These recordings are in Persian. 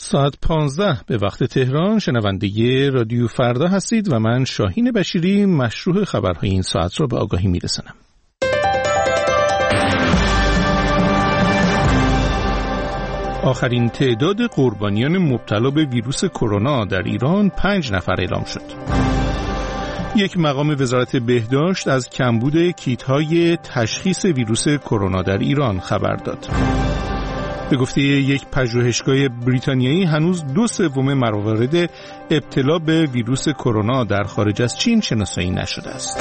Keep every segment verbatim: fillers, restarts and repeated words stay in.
ساعت پانزده به وقت تهران شنونده رادیو فردا هستید و من شاهین بشیری مشروع خبرهای این ساعت را به آگاهی میرسانم. آخرین تعداد قربانیان مبتلا به ویروس کرونا در ایران پنج نفر اعلام شد. یک مقام وزارت بهداشت از کمبود کیت‌های تشخیص ویروس کرونا در ایران خبر داد. به گفته یک پژوهشگاه بریتانیایی هنوز دو سوم موارد ابتلا به ویروس کرونا در خارج از چین شناسایی نشده است.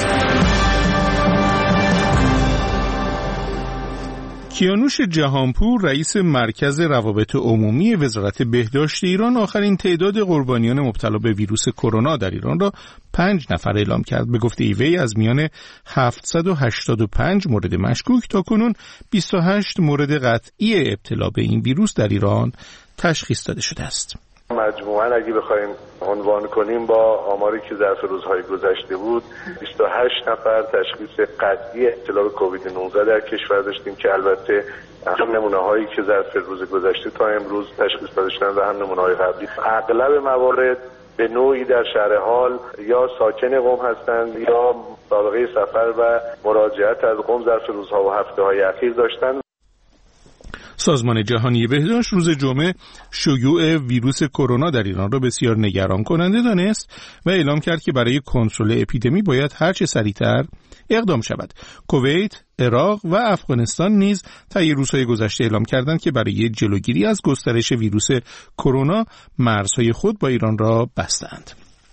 کیانوش جهانپور رئیس مرکز روابط عمومی وزارت بهداشت ایران آخرین تعداد قربانیان مبتلا به ویروس کرونا در ایران را پنج نفر اعلام کرد. به گفته وی از میان هفتصد و هشتاد و پنج مورد مشکوک تا کنون بیست و هشت مورد قطعی ابتلا به این ویروس در ایران تشخیص داده شده است. مجموعاً اگه بخوایم عنوان کنیم با آماری که ظرف روزهای گذشته بود بیست و هشت نفر تشخیص قطعی ابتلا به کووید نوزده در کشور داشتیم که البته هم نمونه هایی که ظرف روز گذشته تا امروز تشخیص داده شدن و هم نمونه های قبلی اغلب موارد به نوعی در شهر حال یا ساکن قم هستند یا سابقه سفر و مراجعت از قم ظرف روزها و هفته های اخیر داشتند. سازمان جهانی بهداشت روز جمعه شیوع ویروس کرونا در ایران را بسیار نگران کننده دانست و اعلام کرد که برای کنترل اپیدمی باید هرچه سریعتر اقدام شود. کویت، عراق و افغانستان نیز طی روزهای گذشته اعلام کردند که برای جلوگیری از گسترش ویروس کرونا مرزهای خود با ایران را بستند.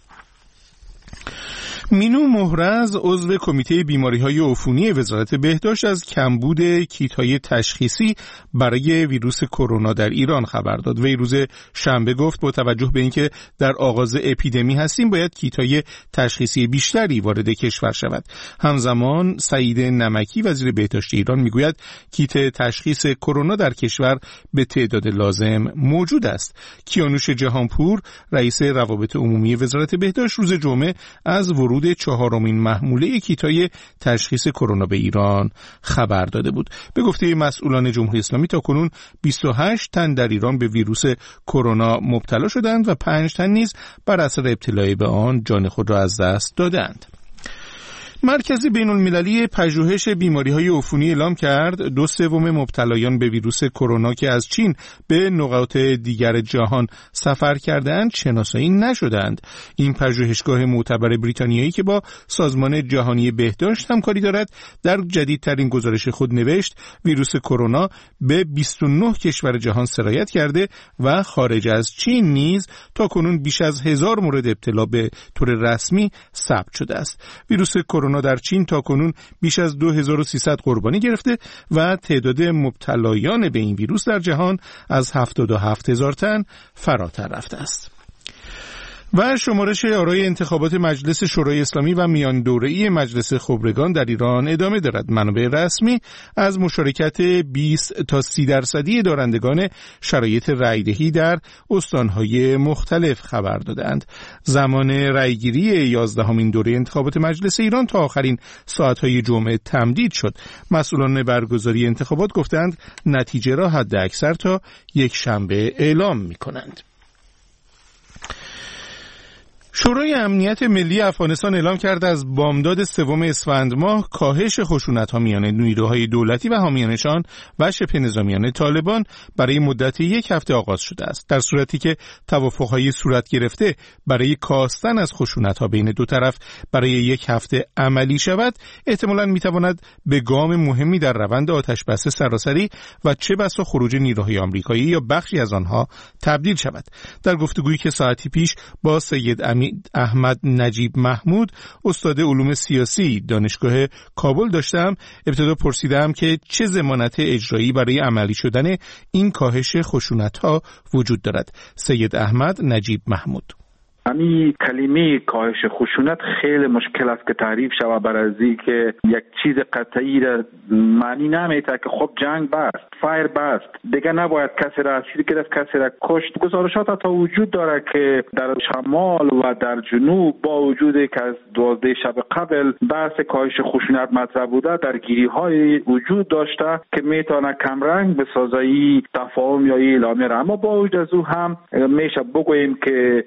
مینو مهرز عضو کمیته بیماری‌های عفونی وزارت بهداشت از کمبود کیت‌های تشخیصی برای ویروس کرونا در ایران خبر داد. وی روز شنبه گفت با توجه به اینکه در آغاز اپیدمی هستیم باید کیت‌های تشخیصی بیشتری وارد کشور شود. همزمان سعید نمکی وزیر بهداشت ایران میگوید کیت تشخیص کرونا در کشور به تعداد لازم موجود است. کیانوش جهانپور رئیس روابط عمومی وزارت بهداشت روز جمعه از ورود چهارمین محموله کیت‌های تشخیص کرونا به ایران خبر داده بود. به گفته مسئولان جمهوری اسلامی تاکنون بیست و هشت تن در ایران به ویروس کرونا مبتلا شدند و پنج تن نیز بر اثر ابتلا به آن جان خود را از دست دادند. مرکز بین المللی پژوهش بیماری‌های عفونی اعلام کرد دو سوم مبتلایان به ویروس کرونا که از چین به نقاط دیگر جهان سفر کردند شناسایی نشدند. این پژوهشگاه معتبر بریتانیایی که با سازمان جهانی بهداشت همکاری دارد در جدیدترین گزارش خود نوشت ویروس کرونا به بیست و نه کشور جهان سرایت کرده و خارج از چین نیز تاکنون بیش از هزار مورد ابتلا به طور رسمی ثبت شده است. ویروس کرونا در چین تاکنون بیش از دو هزار و سیصد قربانی گرفته و تعداد مبتلایان به این ویروس در جهان از هفتاد و هفت هزار تن فراتر رفته است. و شمارش آرای انتخابات مجلس شورای اسلامی و میان دوره‌ای مجلس خبرگان در ایران ادامه دارد. منابع رسمی از مشارکت بیست تا سی درصدی دارندگان شرایط رأی‌دهی در استان‌های مختلف خبر دادند. زمان رأیگیری یازدهمین دوره انتخابات مجلس ایران تا آخرین ساعت‌های جمعه تمدید شد. مسئولان برگزاری انتخابات گفتند نتیجه را حداکثر تا یک شنبه اعلام می‌کنند. شورای امنیت ملی افغانستان اعلام کرده از بامداد سوم اسفند ماه کاهش خشونت‌ها میان نیروهای دولتی و حامیانشان و شبه نظامیان طالبان برای مدت یک هفته آغاز شده است. در صورتی که توافق‌های صورت گرفته برای کاستن از خشونت‌ها بین دو طرف برای یک هفته عملی شود، احتمالاً می‌تواند به گام مهمی در روند آتش‌بس سراسری و چه بسا خروج نیروهای آمریکایی یا بخشی از آنها تبدیل شود. در گفتگویی که ساعتی پیش با سید امیر احمد نجیب محمود استاد علوم سیاسی دانشگاه کابل داشتم، ابتدا پرسیدم که چه ضمانت اجرایی برای عملی شدن این کاهش خشونت‌ها وجود دارد. سید احمد نجیب محمود: همین کلمه کاهش خشونت خیلی مشکل است که تعریف شود برای اینکه یک چیز قطعی را معنی نمیده که خب جنگ بست، فایر بست، دیگه نباید کسی را اسیر گرفت، کسی را کشت. گزارشات تا وجود داره که در شمال و در جنوب با وجودی که از دوازده شب قبل بحث کاهش خشونت مطرح بوده، درگیری های وجود داشته که میتونه کمرنگ بسازه تفاهم یا اعلامیه را. اما با وجود از او هم میشه بگوییم که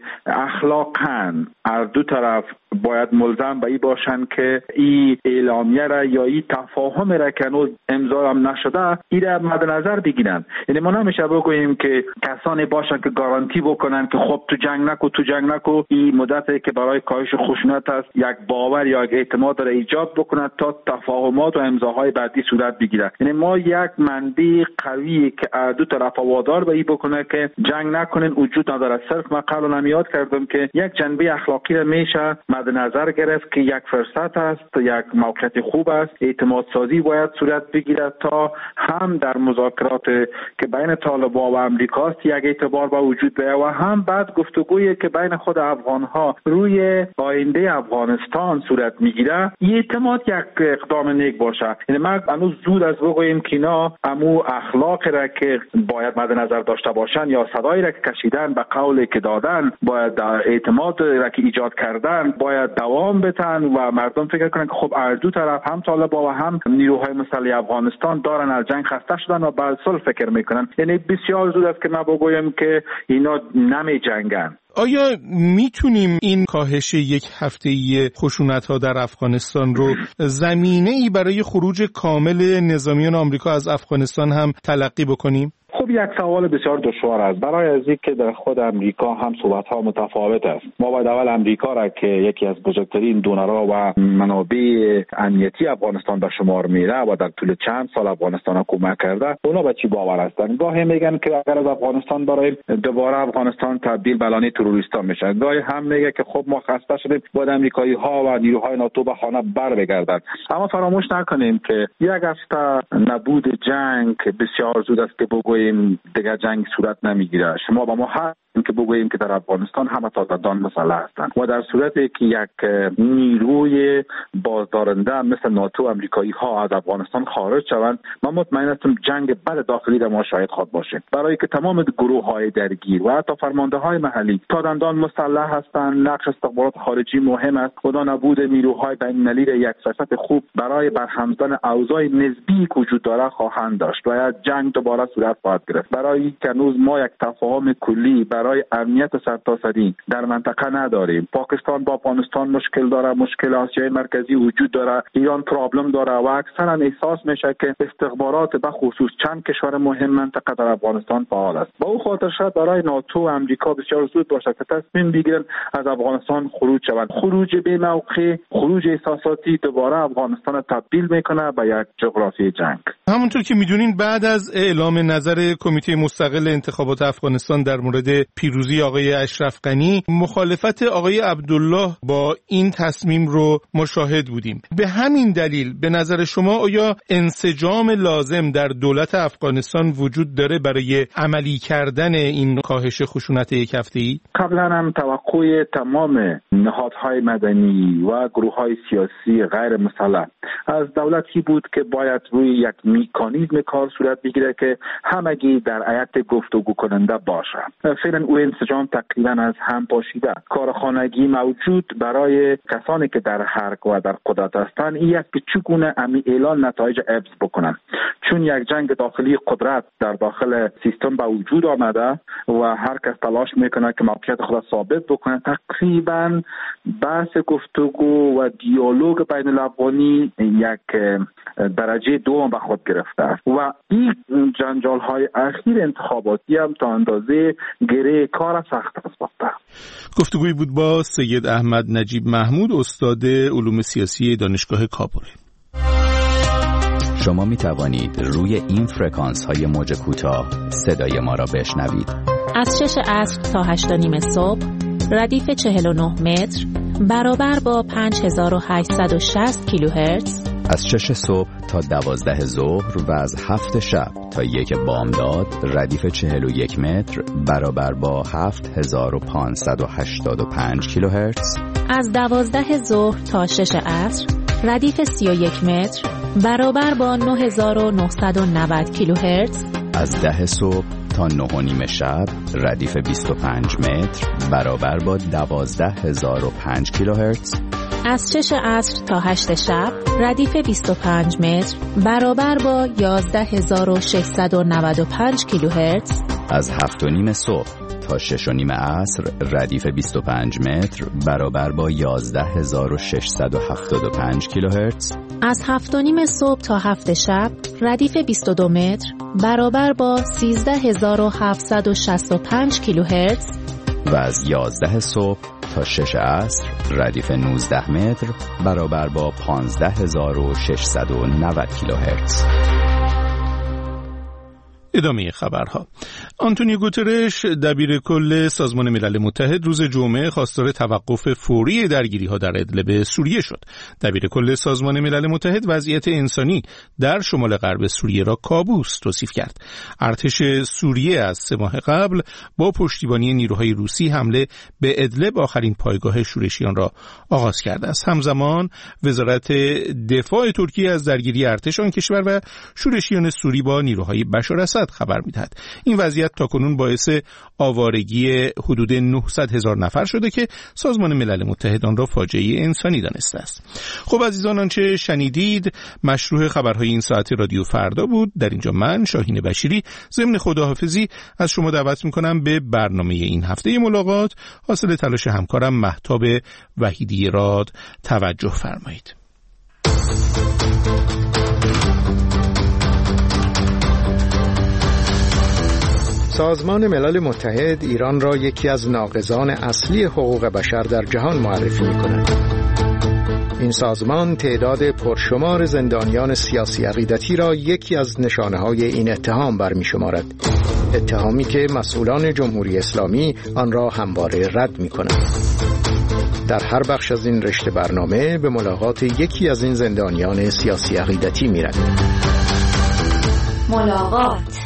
اخلاقاً هر دو طرف باید ملزم به این باشن که این اعلامیه را یا این تفاهم را که هنوز امضا هم نشده این را مد نظر بگیرن. یعنی ما نمیشه بگوییم که کسانی باشن که گارانتی بکنن که خب تو جنگ نکو تو جنگ نکو. این مدتی که برای کاهش خشونت است یک باور یا یک اعتماد را ایجاد بکنه تا تفاهمات و امضاهای بعدی صورت بگیره. یعنی ما یک منبع قوی که دو طرف وادار به این بکنه که جنگ نکنین وجود نداره. صرف من قبلا هم یاد کردم که یک جنبه اخلاقی را میشه مد نظر گرفت که یک فرصت است، یک موقعیت خوب است، اعتماد سازی باید صورت بگیرد تا هم در مذاکرات که بین طالبان و امریکا است یک اعتبار با وجود بیاید و هم بعد گفتگویی که بین خود افغان‌ها روی آینده افغانستان صورت میگیره این اعتماد یک اقدام نیک باشه. یعنی ما هنوز زود از بگوییم که اینا امو اخلاق را که باید مد نظر داشته باشن یا صدایی را که کشیدن به قولی که دادن باید اعتماد را که ایجاد کردن باید دوام بتن و مردم فکر کنن که خب هر دو طرف هم طالبان و هم نیروهای مسلح افغانستان دارن از جنگ خسته شدن و بعد صلح فکر میکنن. یعنی بسیار زود است که ما بگویم که اینا نمی جنگن. آیا میتونیم این کاهش یک هفته‌ای خشونت‌ها در افغانستان رو زمینه‌ای برای خروج کامل نظامیان آمریکا از افغانستان هم تلقی بکنیم؟ خب یک سوال بسیار دشوار است برای از اینکه در خود امریکا هم صحبت‌ها متفاوت است. ما باید اول امریکا را که یکی از بزرگترین دونرها و منابع امنیتی افغانستان به شمار میره و در طول چند سال افغانستان را کمک کرده، اونا به چی باور هستند؟ گاهی میگن که اگر از افغانستان برای دوباره افغانستان تبدیل به لانه تروریستا میشه، گاهی هم میگه که خب ما خسته شدیم باید امریکایی‌ها و نیروهای ناتو به خانه بر بگردند. اما فراموش نکنیم که یک هفته نبود جنگ بسیار زود است که بگوییم دیگر جنگ صورت نمیگیره. شما با ما هر که بگوییم که در افغانستان همه تازه‌دان مسلح هستند و در صورتی که یک نیروی بازدارنده مثل ناتو امریکایی ها از افغانستان خارج شوند، ما مطمئن هستم جنگ بد داخلی را ما شاهد خواهد باشیم، برای که تمام گروه های درگیر و حتی فرمانده های محلی تا دندان مسلح هستند. نقش استخبارات خارجی مهم است. خدا نبود نیروهای بین‌المللی را یک فرصت خوب برای برهم زدن اوضاع نسبی که وجود داره خواهند داشت و جنگ دوباره صورت خواهد گرفت. برای که هنوز ما یک تفاهم کلی برای امنیت سرتاسری در منطقه نداریم. پاکستان با افغانستان مشکل داره، مشکل آسیای مرکزی وجود داره، ایران پرابلم داره و اکثرا احساس میشه که استخبارات به خصوص چند کشور مهم منطقه در افغانستان فعال است. با او خاطر شاید برای ناتو و امریکا بسیار زود باشه که تصمیم بگیرن از افغانستان خروج شوند. خروج بی موقع، خروج احساساتی دوباره افغانستان تبدیل میکنه به یک جغرافی جنگ. همونطور که میدونین بعد از اعلام نظر کمیته مستقل انتخابات افغانستان در مورد پیروزی آقای اشرف غنی، مخالفت آقای عبدالله با این تصمیم رو مشاهد بودیم. به همین دلیل به نظر شما آیا انسجام لازم در دولت افغانستان وجود داره برای عملی کردن این کاهش خشونت یک هفته‌ای؟ قبلا هم توقع تمام نهادهای مدنی و گروه‌های سیاسی غیر مسلح از دولتی بود که باید روی یک مکانیزم کار صورت بگیره که همگی در هیئت گفتگو کننده باشه. فعلا او انسجام تقریبا از هم پاشیده. کارخانگی موجود برای کسانی که در حرک و در قدرت هستند این است که چگونه امی اعلان نتایج ابز بکنن، چون یک جنگ داخلی قدرت در داخل سیستم به وجود آمده و هر کس تلاش میکنه که موقعیت خود ثابت بکنه. تقریبا بحث گفتگو و دیالوگ بین الافغانی یک درجه دوم به خود گرفته است و این جنجال های اخیر انتخاباتی هم تا اندازه گره کار سخت است. گفتگوی بود با سید احمد نجیب محمود، استاد علوم سیاسی دانشگاه کابل. شما می توانید روی این فرکانس های موج کوتاه صدای ما را بشنوید. از شش عصر تا هشت و نیم صبح ردیف چهل و نه متر برابر با پنج هزار و هشتصد و شصت کیلوهرتز از شش صبح تا دوازده ظهر و از هفت شب تا یک بامداد ردیف چهل و یک متر برابر با هفت هزار و پانصد و هشتاد و پنج کیلوهرتز. از دوازده ظهر تا شش عصر ردیف سی و یک متر برابر با نه هزار و نهصد و نود کیلوهرتز. از ده صبح تا نه و نیم شب ردیف بیست و پنج متر برابر با دوازده هزار و پنج کیلوهرتز. از شش عصر تا هشت شب ردیف بیست و پنج متر برابر با یازده هزار و ششصد و نود و پنج کیلوهرتز. از هفت و نیم صبح تا شش و نیم عصر ردیف بیست و پنج متر برابر با یازده هزار و ششصد و هفتاد و پنج کیلوهرتز. از هفت و نیم صبح تا هفت شب ردیف بیست و دو متر برابر با سیزده هزار و هفتصد و شصت و پنج کیلوهرتز. و از یازده صبح تا شش عصر ردیف نوزده متر برابر با پانزده هزار و ششصد و نود کیلوهرتز. ادامه خبرها. آنتونیو گوترش دبیر کل سازمان ملل متحد روز جمعه خواستار توقف فوری درگیری‌ها در ادلب سوریه شد. دبیر کل سازمان ملل متحد وضعیت انسانی در شمال غرب سوریه را کابوس توصیف کرد. ارتش سوریه از سه ماه قبل با پشتیبانی نیروهای روسی حمله به ادلب آخرین پایگاه شورشیان را آغاز کرده است. همزمان وزارت دفاع ترکیه از درگیری ارتش آن کشور و شورشیان سوری با نیروهای بشار اسد خبر می‌دهد. این وضعیت تاکنون باعث آوارگی حدود نهصد هزار نفر شده که سازمان ملل متحد آن را فاجعه انسانی دانسته است. خب عزیزان، آنچه شنیدید مشروع خبرهای این ساعت رادیو فردا بود. در اینجا من شاهین بشیری ضمن خداحافظی از شما دعوت می‌کنم به برنامه این هفته ملاقات حاصل تلاش همکارم مهتاب وحیدی راد توجه فرمایید. سازمان ملل متحد ایران را یکی از ناقضان اصلی حقوق بشر در جهان معرفی می‌کند. این سازمان تعداد پرشمار زندانیان سیاسی عقیدتی را یکی از نشانه‌های این اتهام برمی‌شمارد. اتهامی که مسئولان جمهوری اسلامی آن را همواره رد می‌کنند. در هر بخش از این رشته برنامه به ملاقات یکی از این زندانیان سیاسی عقیدتی می‌رویم. ملاقات.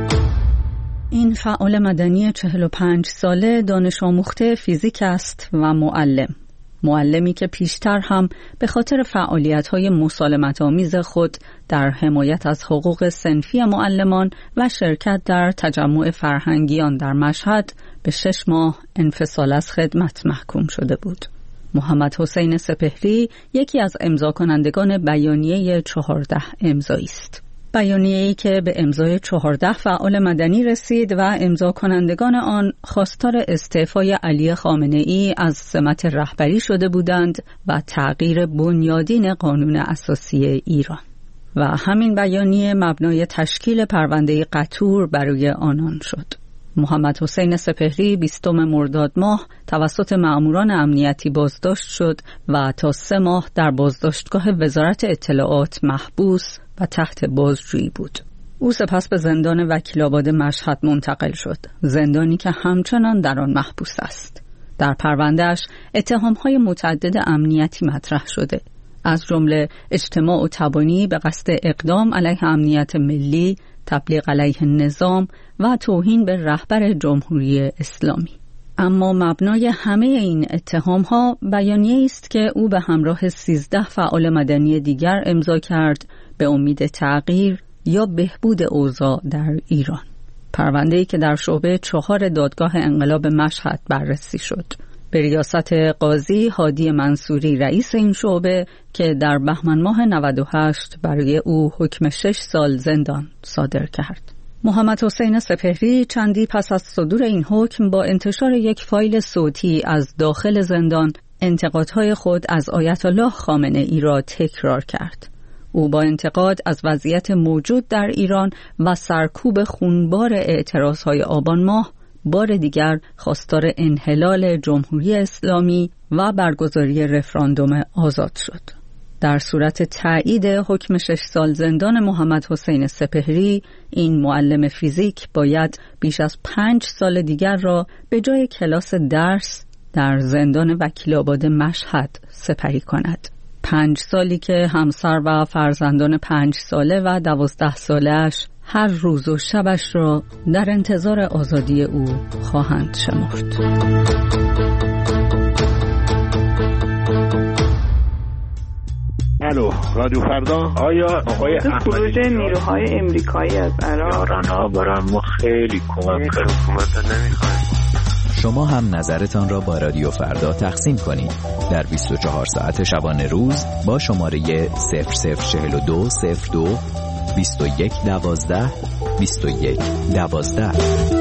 این فعال مدنی چهل و پنج ساله دانش آموخته فیزیک است و معلم. معلمی که پیشتر هم به خاطر فعالیت‌های مسالمت‌آمیز خود در حمایت از حقوق صنفی معلمان و شرکت در تجمع فرهنگیان در مشهد به شش ماه انفصال از خدمت محکوم شده بود. محمد حسین سپهری یکی از امضا کنندگان بیانیه چهارده امضایی است. بیانیه‌ای که به امضای چهارده فعال مدنی رسید و امضا کنندگان آن خواستار استعفای علی خامنه‌ای از سمت رهبری شده بودند و تغییر بنیادین قانون اساسی ایران. و همین بیانیه مبنای تشکیل پرونده قطور برای آنان شد. محمد حسین سپهری بیستم مرداد ماه توسط مأموران امنیتی بازداشت شد و تا سه ماه در بازداشتگاه وزارت اطلاعات محبوس و تحت بازجویی بود. او سپس به زندان وکیل‌آباد مشهد منتقل شد، زندانی که همچنان در آن محبوس است. در پرونده‌اش اتهام‌های متعدد امنیتی مطرح شده، از جمله اجتماع و تبانی به قصد اقدام علیه امنیت ملی، تبلیغ علیه نظام و توهین به رهبر جمهوری اسلامی. اما مبنای همه این اتهام‌ها بیانیه‌ای است که او به همراه سیزده فعال مدنی دیگر امضا کرد به امید تغییر یا بهبود اوضاع در ایران. پرونده‌ای که در شعبه چهار دادگاه انقلاب مشهد بررسی شد. به ریاست قاضی هادی منصوری رئیس این شعبه که در بهمن ماه نود و هشت برای او حکم شش سال زندان صادر کرد. محمد حسین سپهری چندی پس از صدور این حکم با انتشار یک فایل صوتی از داخل زندان انتقادهای خود از آیت الله خامنه‌ای را تکرار کرد. او با انتقاد از وضعیت موجود در ایران و سرکوب خونبار اعتراضهای آبان ماه بار دیگر خواستار انحلال جمهوری اسلامی و برگزاری رفراندوم آزاد شد. در صورت تایید حکم شش سال زندان محمد حسین سپهری، این معلم فیزیک باید بیش از پنج سال دیگر را به جای کلاس درس در زندان وکیل‌آباد مشهد سپری کند. پنج سالی که همسر و فرزندان پنج ساله و دوازده ساله‌اش هر روز و شبش را در انتظار آزادی او خواهند شمرد. الو، رادیو فردا. آیا آقای خروج نیروهای امریکایی از عراق یاران‌ها برای ما خیلی کمک کرد. حکومت نمیخوایم. شما هم نظرتان را با رادیو فردا تقسیم کنید در بیست و چهار ساعت شبانه روز با شماره صفر صفر چهل و دو صفر دو بیست و یک دوازده بیست و یک دوازده.